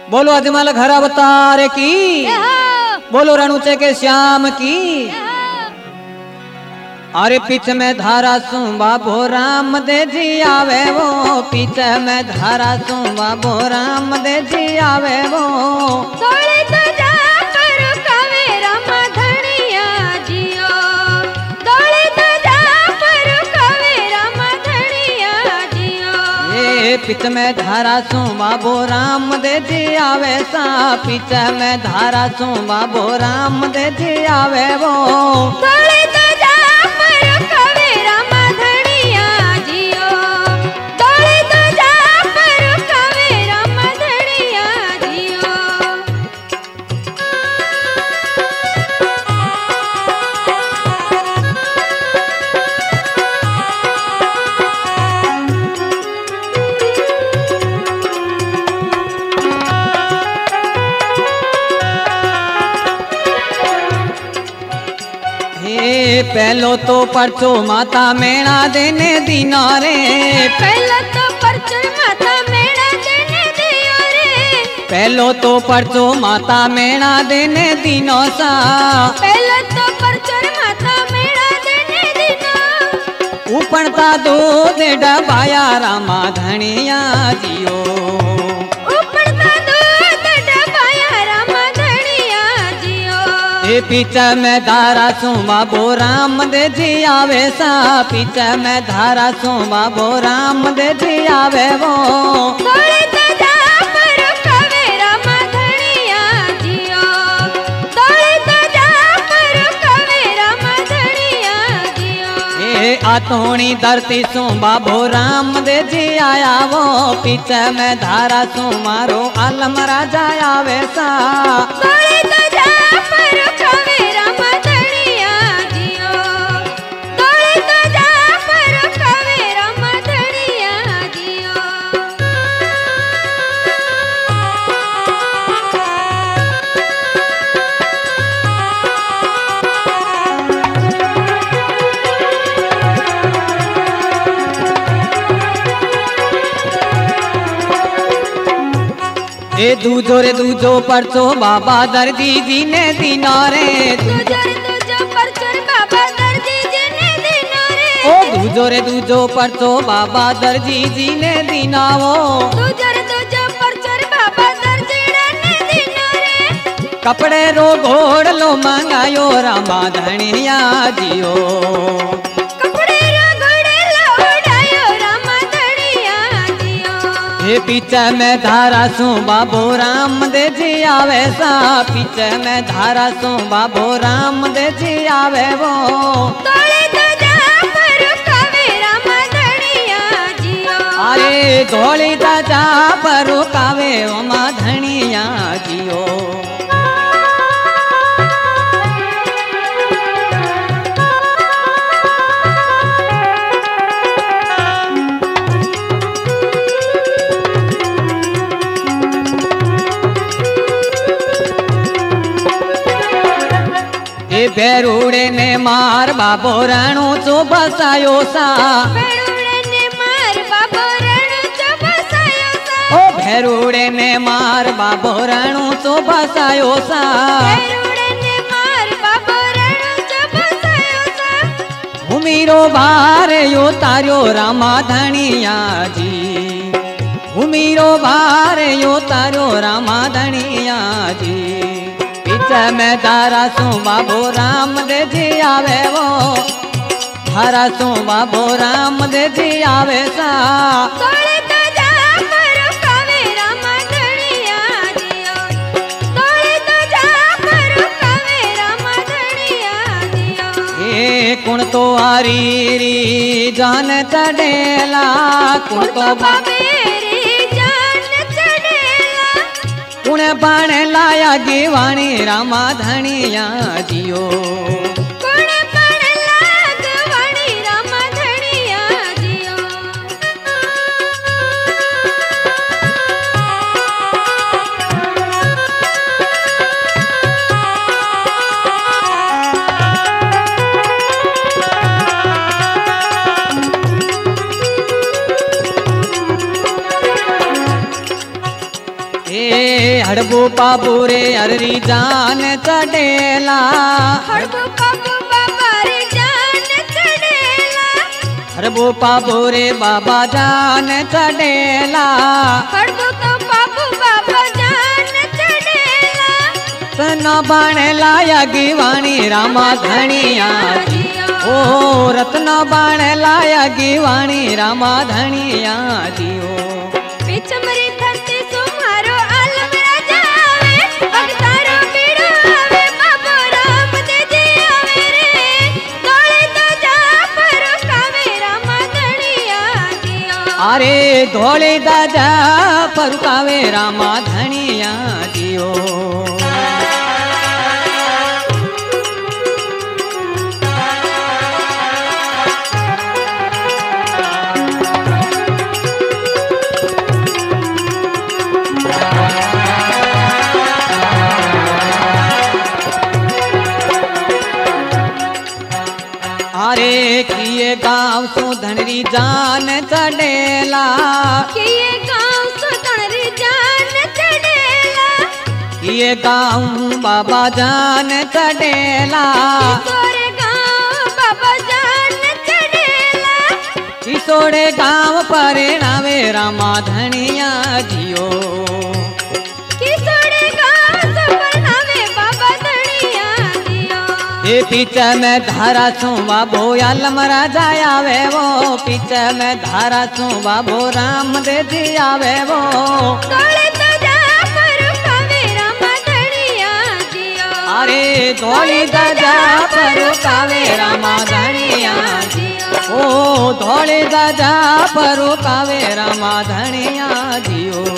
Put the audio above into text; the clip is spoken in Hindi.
बोलो अजमल घर अवतार की, बोलो रणुचे के श्याम की। अरे पीछे में धारा सू बाबो राम दे जी आवे वो, पीछे में धारा सू बाबो राम दे जी आवे वो। दौड़े तो जा पर कवे राम धनिया जियो, दौड़े तो जा पर कवे राम धनिया जियो। ये पीछे में धारा सू बाबो राम दे जी आवे सा, पीछे में धारा सू बाबो राम दे जी आवे वो। दौड़े तो जा पर कवे राम धनिया जियो, दौड़े तो जा पर कवे राम धनिया जियो। पहलो तो परचो माता मेणा देने दीना रे, पहला तो परचर माता मेणा देने दियो रे, पहलो तो परचो माता मेणा देने दीनो सा। पहला तो परचर माता मेणा देने दिनो। उपणता दूध डबाया रामा धनिया जियो, उपड़ता दूध डबाया राम धनिया जियो। ये पीछे में धारा सू बाबो राम दे जी आवे सा, पीछे में धारा सू बाबो राम दे जी आवे वो। दौड़े तो जा पर कवे राम धनिया जियो, दौड़े तो जा पर कवे राम धनिया जियो। ये आतोनी धरती सू बाबो राम दे जी आया वो, पीछे में धारा सू मारो आलम राजा आवे सा। दौड़े तो जा पर कवे राम धनिया जियो, दौड़े तो जा पर कवे राम धनिया जियो। ए दूजो रे दूजो परचो बाबा दर्दी जी ने दीना रे, तुझर तुझ परचर बाबा दर्जी जी ने दिनो रे, ओ दूजो रे दूजो परचो बाबा दर्जी जी ने दीना वो। तुझर तुझ परचर बाबा दर्जी ने दिनो रे। कपड़े रो घोड़ लो मंगायो रामा धनिया जियो, कपड़े रो घोड़े लौटायो राम धनिया जियो। ये पीछे में धारा सू बाबो राम दे जी आवे सा, पीछे में धारा सू बाबो राम दे जी आवे वो। दौड़े तो जा पर कवे राम धनिया जियो। अरे धोली दादा पर कावे ओमा धनिया जियो। ए बेरूड़े ने मार बाबो रणु चो बसायो सा, भेड़ुड़े ने मार बाबो रणु चो बसायो सा, ओ भेरूड़े ने मार बाबो रणु चो बसायो सा। भेड़ुड़े ने मार बाबो रणु चो बसायो सा। भूमिरो भार यो तार्यो रामा धनिया जी, भूमिरो भार यो तार्यो रामा धनिया जी। पीछे में धारा सू बाबो राम दे जी आवे वो, धारा सू बाबो राम दे जी आवे सा। दौड़े तो जा पर कवे राम धनिया जियो, दौड़े तो जा पर कवे राम धनिया जियो। ये कुण तो आरी री जान चढ़ेला, कुण तो बाबेरी जान चढ़ेला, कुण बाण लाया गिवाणी रामा धनिया जियो। कुण पण लागवाणी राम धनिया जियो। हड़बू पाबू रे अररी जान चढ़ेला हड़बू पाबू बाबा रे जान चढ़ेला हड़बू पाबू रे बाबा जान चढ़ेला हड़बू तो पाबू बाबा जान चढ़ेला तना बाणेला यज्ञवाणी रामा धनिया जी ओ रत्न बाणेला यज्ञवाणी रामा धनिया जी ओ पिछमरी धरती सुमारो आलम राजा आवे भगतारो बीड़ो आवे बाबो राम दे जी आवे रे दौड़े तो जा पर कावे रामा धनिया जियो अरे धोले दादा परुकावे रामा धनिया जियो अरे किए गाँव सो धनरी जान चढ़ेला किए गाँव सुतरी जान चढ़ेला किए गाँव बाबा जान चढ़ेला किशोरे गाँव बाबा जान चढ़ेला किशोरे गाँव परिणावे रामा धनिया जियो किशोरे गाँव सुपरनावे बाबा धनिया जियो ये पीछे में धारा छू बाबो आलम राजा आवे वो पीछे में धारा छू बाबो राम दे जी आवे वो दौड़े तो जा पर कावे रामा धनिया जियो अरे धोली दादा परो कावे रामा धनिया जियो ओ धोली दादा परो कावे रामा धनिया जियो